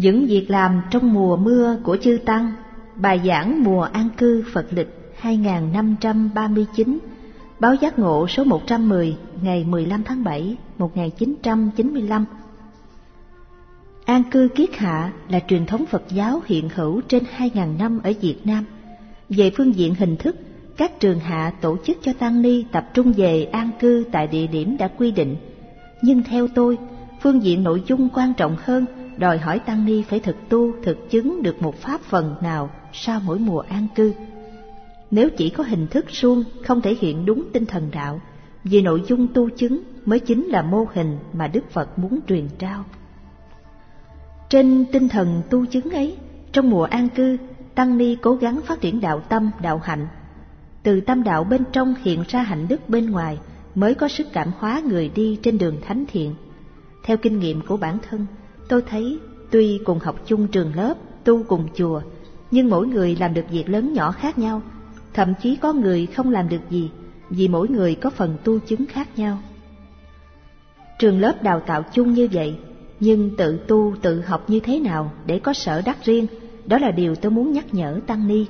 Những việc làm trong mùa mưa của chư Tăng. Bài giảng mùa an cư Phật lịch 2539, báo Giác Ngộ số 110 ngày 15 tháng 7 1995. An cư kiết hạ là truyền thống Phật giáo hiện hữu trên 2.000 năm ở Việt Nam. Về phương diện hình thức, các trường hạ tổ chức cho tăng ni tập trung về an cư tại địa điểm đã quy định. Nhưng theo tôi, phương diện nội dung quan trọng hơn, đòi hỏi tăng ni phải thực tu, thực chứng được một pháp phần nào sau mỗi mùa an cư. Nếu chỉ có hình thức suông, không thể hiện đúng tinh thần đạo, vì nội dung tu chứng mới chính là mô hình mà Đức Phật muốn truyền trao. Trên tinh thần tu chứng ấy, trong mùa an cư, tăng ni cố gắng phát triển đạo tâm, đạo hạnh. Từ tâm đạo bên trong hiện ra hạnh đức bên ngoài, mới có sức cảm hóa người đi trên đường thánh thiện. Theo kinh nghiệm của bản thân, tôi thấy tuy cùng học chung trường lớp, tu cùng chùa, nhưng mỗi người làm được việc lớn nhỏ khác nhau. Thậm chí có người không làm được gì, vì mỗi người có phần tu chứng khác nhau. Trường lớp đào tạo chung như vậy, nhưng tự tu, tự học như thế nào để có sở đắc riêng, đó là điều tôi muốn nhắc nhở tăng ni.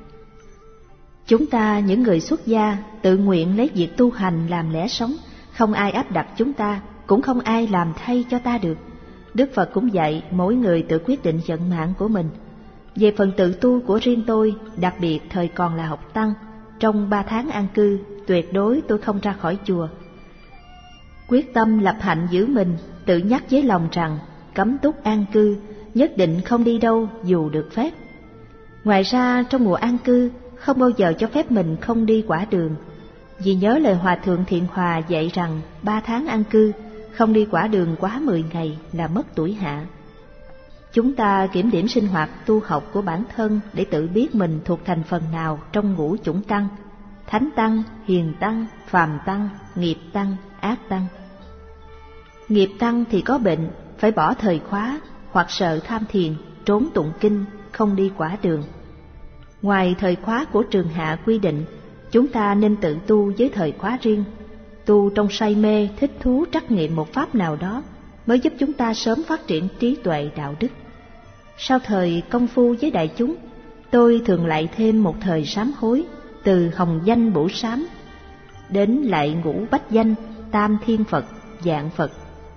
Chúng ta, những người xuất gia, tự nguyện lấy việc tu hành làm lẽ sống, không ai áp đặt chúng ta, cũng không ai làm thay cho ta được. Đức Phật cũng dạy mỗi người tự quyết định vận mạng của mình. Về phần tự tu của riêng tôi, đặc biệt thời còn là học tăng, trong 3 tháng an cư, tuyệt đối tôi không ra khỏi chùa. Quyết tâm lập hạnh giữ mình, tự nhắc với lòng rằng cấm túc an cư, nhất định không đi đâu dù được phép. Ngoài ra trong mùa an cư, không bao giờ cho phép mình không đi quả đường. Vì nhớ lời Hòa Thượng Thiện Hòa dạy rằng 3 tháng an cư, không đi quả đường quá 10 ngày là mất tuổi hạ. Chúng ta kiểm điểm sinh hoạt tu học của bản thân để tự biết mình thuộc thành phần nào trong ngũ chủng tăng: thánh tăng, hiền tăng, phàm tăng, nghiệp tăng, ác tăng. Nghiệp tăng thì có bệnh, phải bỏ thời khóa, hoặc sợ tham thiền, trốn tụng kinh, không đi quả đường. Ngoài thời khóa của trường hạ quy định, chúng ta nên tự tu với thời khóa riêng. Tu trong say mê, thích thú trắc nghiệm một pháp nào đó mới giúp chúng ta sớm phát triển trí tuệ đạo đức. Sau thời công phu với đại chúng, tôi thường lại thêm một thời sám hối, từ hồng danh bổ sám đến lại ngũ bách danh, tam thiên Phật, vạn Phật.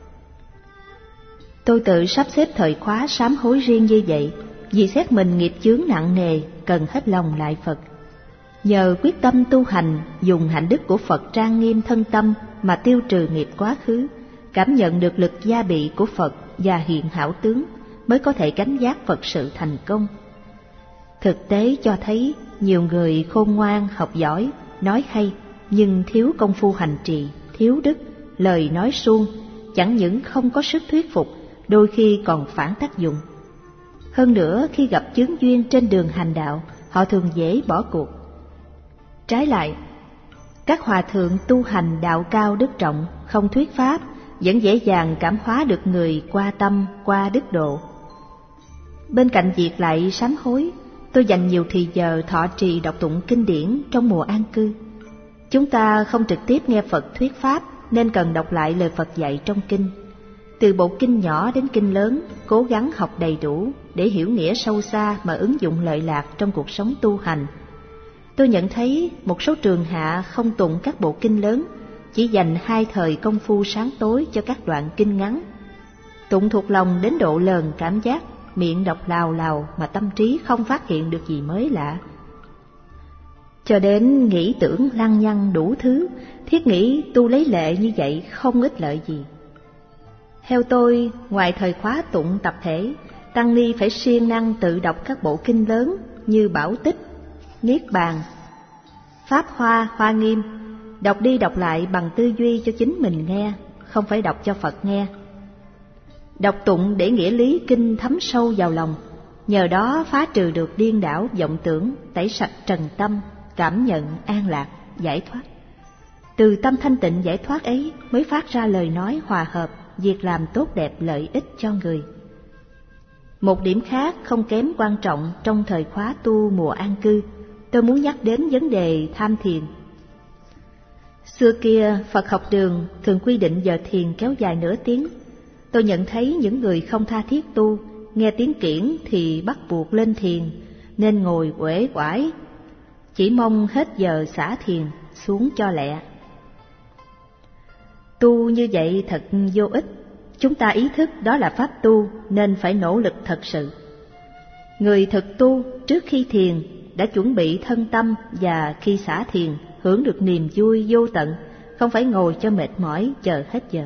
Tôi tự sắp xếp thời khóa sám hối riêng như vậy, vì xét mình nghiệp chướng nặng nề, cần hết lòng lại Phật. Nhờ quyết tâm tu hành, dùng hạnh đức của Phật trang nghiêm thân tâm mà tiêu trừ nghiệp quá khứ, cảm nhận được lực gia bị của Phật và hiện hảo tướng, mới có thể gánh vác Phật sự thành công. Thực tế cho thấy nhiều người khôn ngoan, học giỏi, nói hay, nhưng thiếu công phu hành trì, thiếu đức, lời nói suông, chẳng những không có sức thuyết phục, đôi khi còn phản tác dụng. Hơn nữa, khi gặp chướng duyên trên đường hành đạo, họ thường dễ bỏ cuộc. Trái lại, các hòa thượng tu hành đạo cao đức trọng, không thuyết pháp, vẫn dễ dàng cảm hóa được người qua tâm, qua đức độ. Bên cạnh việc lại sám hối, tôi dành nhiều thì giờ thọ trì đọc tụng kinh điển trong mùa an cư. Chúng ta không trực tiếp nghe Phật thuyết pháp, nên cần đọc lại lời Phật dạy trong kinh. Từ bộ kinh nhỏ đến kinh lớn, cố gắng học đầy đủ để hiểu nghĩa sâu xa mà ứng dụng lợi lạc trong cuộc sống tu hành. Tôi nhận thấy một số trường hạ không tụng các bộ kinh lớn, chỉ dành 2 thời công phu sáng tối cho các đoạn kinh ngắn. Tụng thuộc lòng đến độ lờn cảm giác, miệng đọc lào lào mà tâm trí không phát hiện được gì mới lạ. Cho đến nghĩ tưởng lăng nhăng đủ thứ, thiết nghĩ tu lấy lệ như vậy không ích lợi gì. Theo tôi, ngoài thời khóa tụng tập thể, tăng ni phải siêng năng tự đọc các bộ kinh lớn như Bảo Tích, Niết Bàn, Pháp Hoa, Hoa Nghiêm, đọc đi đọc lại bằng tư duy cho chính mình nghe, không phải đọc cho Phật nghe. Đọc tụng để nghĩa lý kinh thấm sâu vào lòng, nhờ đó phá trừ được điên đảo vọng tưởng, tẩy sạch trần tâm, cảm nhận an lạc, giải thoát. Từ tâm thanh tịnh giải thoát ấy mới phát ra lời nói hòa hợp, việc làm tốt đẹp lợi ích cho người. Một điểm khác không kém quan trọng trong thời khóa tu mùa an cư, tôi muốn nhắc đến vấn đề tham thiền. Xưa kia, Phật học đường thường quy định giờ thiền kéo dài nửa tiếng. Tôi nhận thấy những người không tha thiết tu, nghe tiếng kiển thì bắt buộc lên thiền, nên ngồi uể oải, chỉ mong hết giờ xả thiền xuống cho lẹ. Tu như vậy thật vô ích, chúng ta ý thức đó là pháp tu nên phải nỗ lực thật sự. Người thực tu trước khi thiền đã chuẩn bị thân tâm, và khi xả thiền hưởng được niềm vui vô tận, không phải ngồi cho mệt mỏi chờ hết giờ.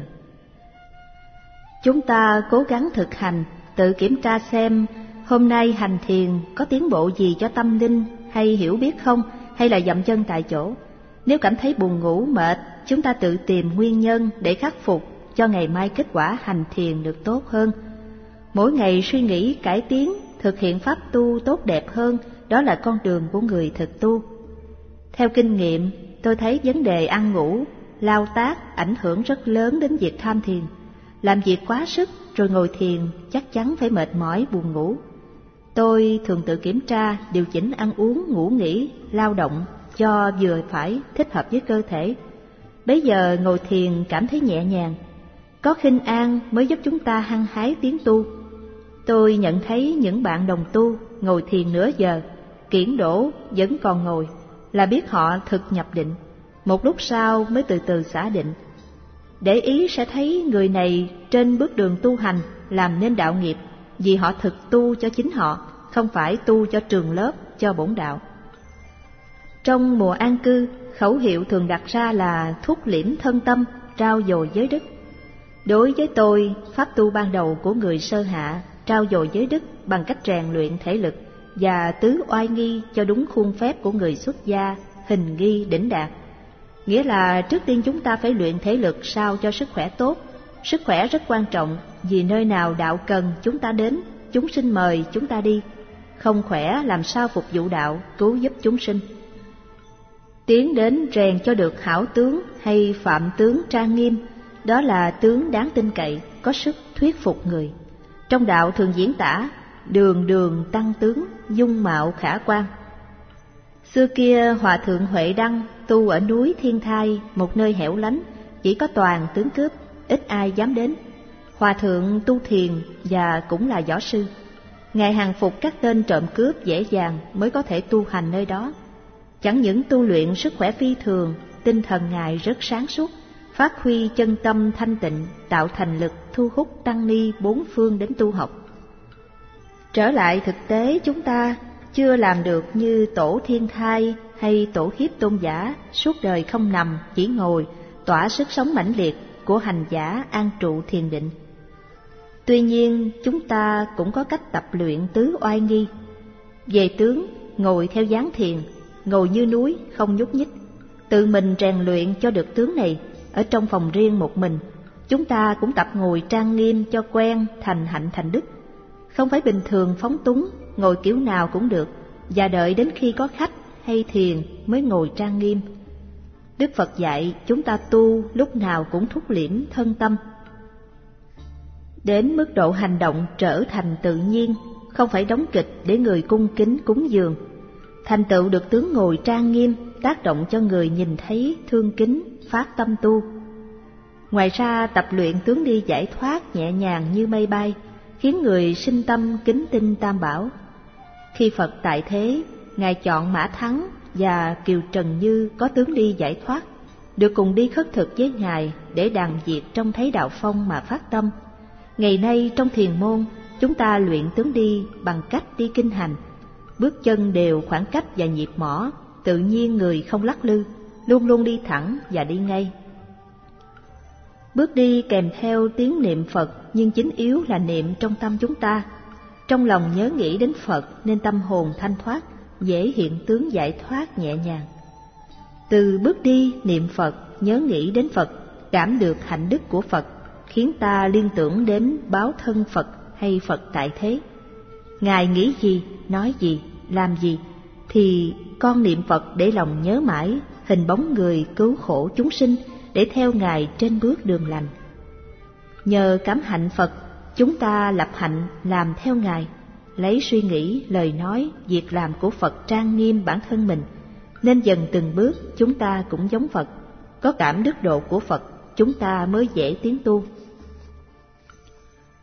Chúng ta cố gắng thực hành, tự kiểm tra xem hôm nay hành thiền có tiến bộ gì cho tâm linh hay hiểu biết không, hay là dậm chân tại chỗ. Nếu cảm thấy buồn ngủ mệt, chúng ta tự tìm nguyên nhân để khắc phục cho ngày mai kết quả hành thiền được tốt hơn. Mỗi ngày suy nghĩ cải tiến, thực hiện pháp tu tốt đẹp hơn, đó là con đường của người thực tu. Theo kinh nghiệm, tôi thấy vấn đề ăn ngủ, lao tác ảnh hưởng rất lớn đến việc tham thiền. Làm việc quá sức rồi ngồi thiền chắc chắn phải mệt mỏi buồn ngủ. Tôi thường tự kiểm tra, điều chỉnh ăn uống, ngủ nghỉ, lao động cho vừa phải, thích hợp với cơ thể. Bấy giờ ngồi thiền cảm thấy nhẹ nhàng. Có khinh an mới giúp chúng ta hăng hái tiến tu. Tôi nhận thấy những bạn đồng tu ngồi thiền nửa giờ, kiển đổ vẫn còn ngồi, là biết họ thực nhập định. Một lúc sau mới từ từ xả định. Để ý sẽ thấy người này trên bước đường tu hành làm nên đạo nghiệp, vì họ thực tu cho chính họ, không phải tu cho trường lớp, cho bổn đạo. Trong mùa an cư, khẩu hiệu thường đặt ra là thúc liễm thân tâm, trau dồi giới đức. Đối với tôi, pháp tu ban đầu của người sơ hạ trau dồi giới đức bằng cách rèn luyện thể lực và tứ oai nghi cho đúng khuôn phép của người xuất gia, hình nghi đỉnh đạt. Nghĩa là trước tiên chúng ta phải luyện thể lực sao cho sức khỏe tốt. Sức khỏe rất quan trọng, vì nơi nào đạo cần chúng ta đến, chúng sinh mời chúng ta đi. Không khỏe làm sao phục vụ đạo, cứu giúp chúng sinh. Tiến đến rèn cho được hảo tướng hay phạm tướng trang nghiêm, đó là tướng đáng tin cậy, có sức thuyết phục người. Trong đạo thường diễn tả đường đường tăng tướng, dung mạo khả quan. Xưa kia Hòa Thượng Huệ Đăng tu ở núi Thiên Thai, một nơi hẻo lánh, chỉ có toàn tướng cướp, ít ai dám đến. Hòa Thượng tu thiền và cũng là võ sư. Ngài hàng phục các tên trộm cướp dễ dàng mới có thể tu hành nơi đó. Chẳng những tu luyện sức khỏe phi thường, tinh thần Ngài rất sáng suốt, phát huy chân tâm thanh tịnh, tạo thành lực thu hút tăng ni bốn phương đến tu học. Trở lại thực tế, chúng ta chưa làm được như tổ Thiên Thai hay tổ Hiếp Tôn giả, suốt đời không nằm, chỉ ngồi, tỏa sức sống mãnh liệt của hành giả an trụ thiền định. Tuy nhiên, chúng ta cũng có cách tập luyện tứ oai nghi. Về tướng, ngồi theo dáng thiền, ngồi như núi, không nhúc nhích. Tự mình rèn luyện cho được tướng này, ở trong phòng riêng một mình. Chúng ta cũng tập ngồi trang nghiêm cho quen, thành hạnh thành đức. Không phải bình thường phóng túng, ngồi kiểu nào cũng được, và đợi đến khi có khách hay thiền mới ngồi trang nghiêm. Đức Phật dạy chúng ta tu lúc nào cũng thúc liễm thân tâm. Đến mức độ hành động trở thành tự nhiên, không phải đóng kịch để người cung kính cúng dường. Thành tựu được tướng ngồi trang nghiêm, tác động cho người nhìn thấy thương kính, phát tâm tu. Ngoài ra tập luyện tướng đi giải thoát nhẹ nhàng như mây bay, khiến người sinh tâm kính tinh Tam Bảo. Khi Phật tại thế, Ngài chọn Mã Thắng và Kiều Trần Như có tướng đi giải thoát, được cùng đi khất thực với Ngài để đàn diệt trong thấy đạo phong mà phát tâm. Ngày nay trong thiền môn, chúng ta luyện tướng đi bằng cách đi kinh hành, bước chân đều khoảng cách và nhịp mõ, tự nhiên người không lắc lư, luôn luôn đi thẳng và đi ngay. Bước đi kèm theo tiếng niệm Phật, nhưng chính yếu là niệm trong tâm chúng ta. Trong lòng nhớ nghĩ đến Phật nên tâm hồn thanh thoát, dễ hiện tướng giải thoát nhẹ nhàng. Từ bước đi niệm Phật, nhớ nghĩ đến Phật, cảm được hạnh đức của Phật, khiến ta liên tưởng đến báo thân Phật hay Phật tại thế. Ngài nghĩ gì, nói gì, làm gì, thì con niệm Phật để lòng nhớ mãi, hình bóng người cứu khổ chúng sinh, để theo Ngài trên bước đường lành. Nhờ cảm hạnh Phật, chúng ta lập hạnh làm theo Ngài, lấy suy nghĩ, lời nói, việc làm của Phật trang nghiêm bản thân mình, nên dần từng bước chúng ta cũng giống Phật, có cảm đức độ của Phật, chúng ta mới dễ tiến tu.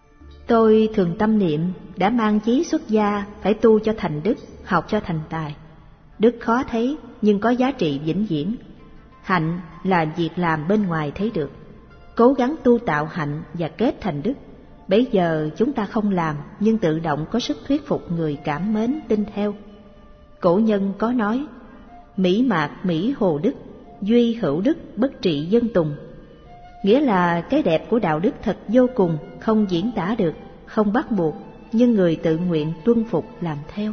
Tôi thường tâm niệm đã mang chí xuất gia, phải tu cho thành đức, học cho thành tài. Đức khó thấy nhưng có giá trị vĩnh viễn. Hạnh là việc làm bên ngoài thấy được. Cố gắng tu tạo hạnh và kết thành đức. Bấy giờ chúng ta không làm nhưng tự động có sức thuyết phục người cảm mến tin theo. Cổ nhân có nói: Mỹ mạc Mỹ hồ đức, duy hữu đức bất trị dân tùng. Nghĩa là cái đẹp của đạo đức thật vô cùng, không diễn tả được, không bắt buộc, nhưng người tự nguyện tuân phục làm theo.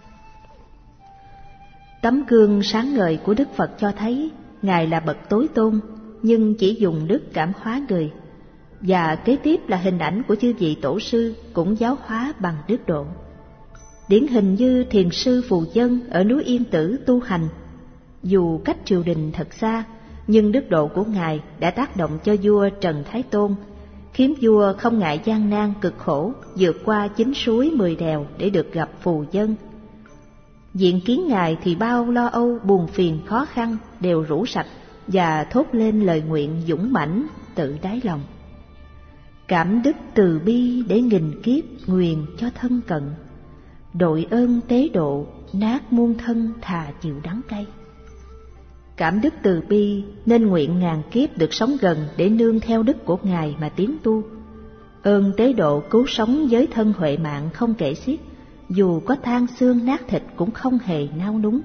Tấm gương sáng ngời của Đức Phật cho thấy Ngài là bậc tối tôn, nhưng chỉ dùng đức cảm hóa người. Và kế tiếp là hình ảnh của chư vị tổ sư cũng giáo hóa bằng đức độ. Điển hình như thiền sư Phù Dân ở núi Yên Tử tu hành. Dù cách triều đình thật xa, nhưng đức độ của Ngài đã tác động cho vua Trần Thái Tôn, khiến vua không ngại gian nan cực khổ vượt qua 9 suối 10 đèo để được gặp Phù Dân. Diện kiến Ngài thì bao lo âu buồn phiền khó khăn đều rũ sạch và thốt lên lời nguyện dũng mãnh tự đáy lòng. Cảm đức từ bi để nghìn kiếp nguyền cho thân cận, đội ơn tế độ nát muôn thân thà chịu đắng cay. Cảm đức từ bi nên nguyện ngàn kiếp được sống gần để nương theo đức của Ngài mà tiến tu. Ơn tế độ cứu sống giới thân huệ mạng không kể xiết, dù có than xương nát thịt cũng không hề nao núng.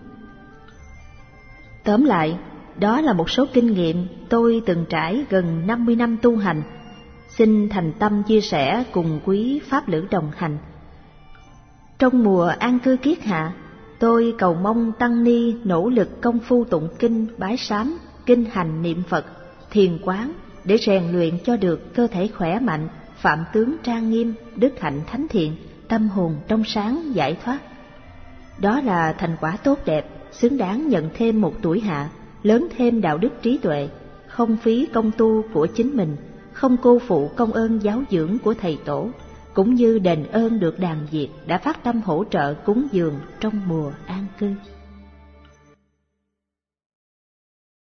Tóm lại, đó là một số kinh nghiệm tôi từng trải gần 50 năm tu hành. Xin thành tâm chia sẻ cùng quý pháp lữ đồng hành. Trong mùa an cư kiết hạ, tôi cầu mong tăng ni nỗ lực công phu tụng kinh, bái sám, kinh hành niệm Phật, thiền quán để rèn luyện cho được cơ thể khỏe mạnh, phạm tướng trang nghiêm, đức hạnh thánh thiện, tâm hồn trong sáng giải thoát. Đó là thành quả tốt đẹp, xứng đáng nhận thêm một tuổi hạ, lớn thêm đạo đức trí tuệ, không phí công tu của chính mình, không cô phụ công ơn giáo dưỡng của thầy tổ, cũng như đền ơn được đàn Việt đã phát tâm hỗ trợ cúng dường trong mùa an cư.